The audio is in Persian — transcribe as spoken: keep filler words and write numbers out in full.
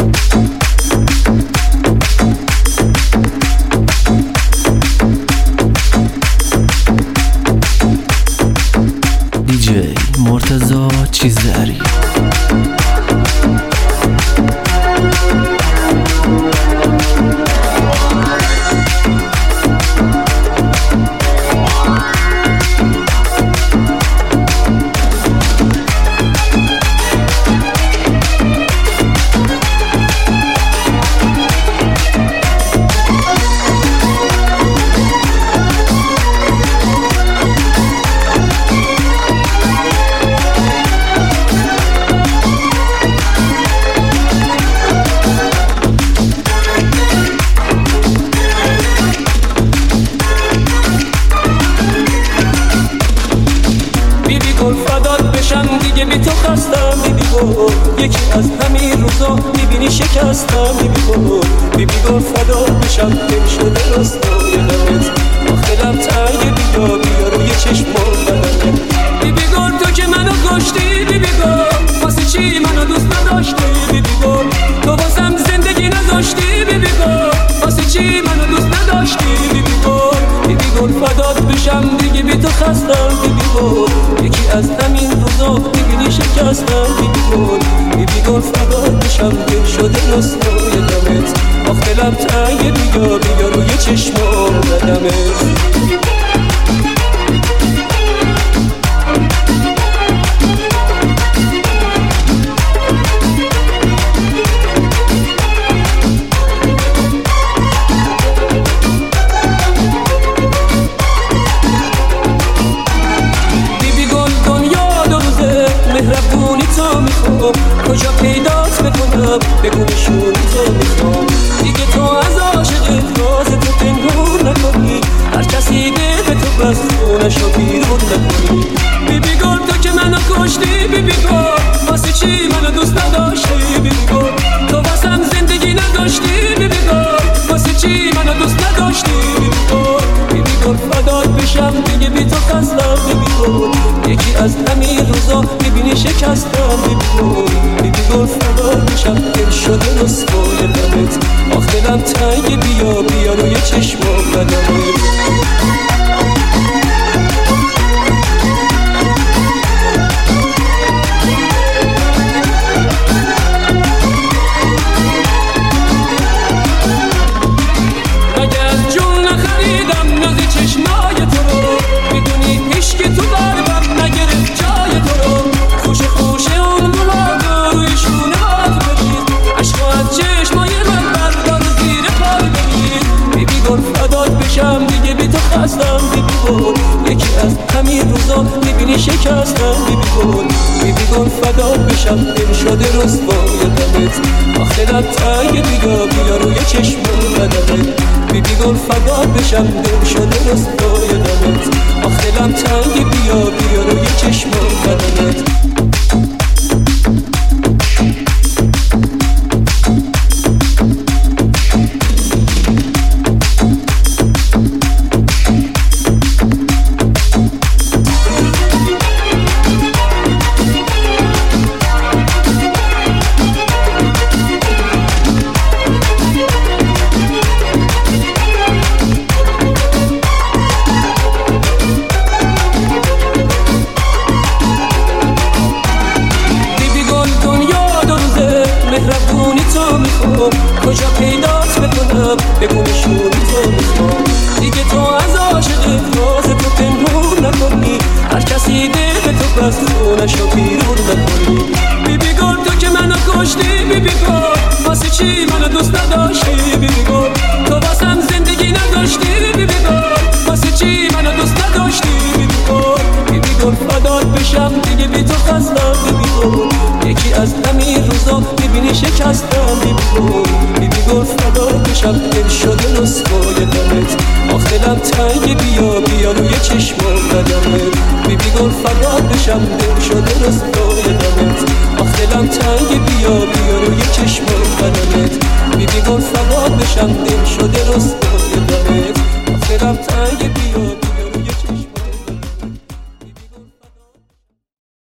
دیجی مرتضی چیزری. دیگه بی تو خستم بیبی گل، یکی از همین روزا میبینی شکستم بیبی گل. بیبی گل فدا بشم دل شده راستای دمت، آخه دلم تنگ بیا بیا روی چشمام بدنه. بیبی گل تو که منو کشتی بیبی گل، واسه چی منو دوست نداشتی بیبی گل؟ تو واسم زندگی نداشتی بیبی گل، واسه چی منو دوست نداشتی بیبی گل؟ بیبی گل فدات بشم دیگه بی تو خستم بیبی گل، یکی از همین روزا میبینی شکستم بیبی گل. بیبی گل فدات بشم دل شده راستای دمت، آخ دلم تنگ بیا بیا روی چشمام بدمت. مهربونی تو میخوام، کجا پیدات بکنم بگو نشونی تو میخوام. دیگه تو از عاشقت راز تو پنهون نکنی، هر کسی ده به تو بس خونشو بیرون نکنی. بیبی گل تو که منو کشتی بیبی گل، واسه چی منو دوست نداشتی بیبی گل؟ تو واسم زندگی نداشتی بیبی گل، واسه چی منو دوست نداشتی بیبی گل؟ بیبی گل فدات بشم دیگه بی تو خستم بیبی گل، یکی از همین روزا میبینی شکستم بیبی گل. بیبی گل فدات بشم دل شده رسوای دمت، آخ دلم تنگ بیا بیا روی چشمام بدمت. خستم بیبی گل، یکی از همین روزا میبینی شکستم بیبی گل. بیبی گل فدا بشم دل شده رسوای دمت، آخ دلم تنگ بیا بیا روی چشمام بدمت. بیبی گل فدا بشم دل شده رسوای دمت، آخ دلم تنگ بیا بیا روی چشمام بدمت. مهربونی تو میخوام، کجا پیدات بکنم بگو نشونی تو میخوام. دیگه تو از عاشقت راز تو پنهون نکنی، هر کسی ده به تو بس خونشو بیرون نکنی. بیبی گل تو که منو کشتی بیبی گل، واسه چی منو دوست نداشتی بیبی گل؟ تو واسم زندگی نداشتی بیبی گل، واسه چی منو دوست نداشتی بیبی گل؟ بیبی گل فدات بشم دیگه بی تو خستم بیبی گل، یکی از همین روزا میبینی شکستم بیبی گل. بیبی گل فدات بشم دل شده رسوای دمت، آخ دلم تنگ بیا بیا روی چشمام بدمت. بیبی گل فدات بشم دل شده رسوای دمت، آخ دلم تنگ بیا بیا روی چشمام بدمت. بیبی گل فدات بشم دل شده رسوای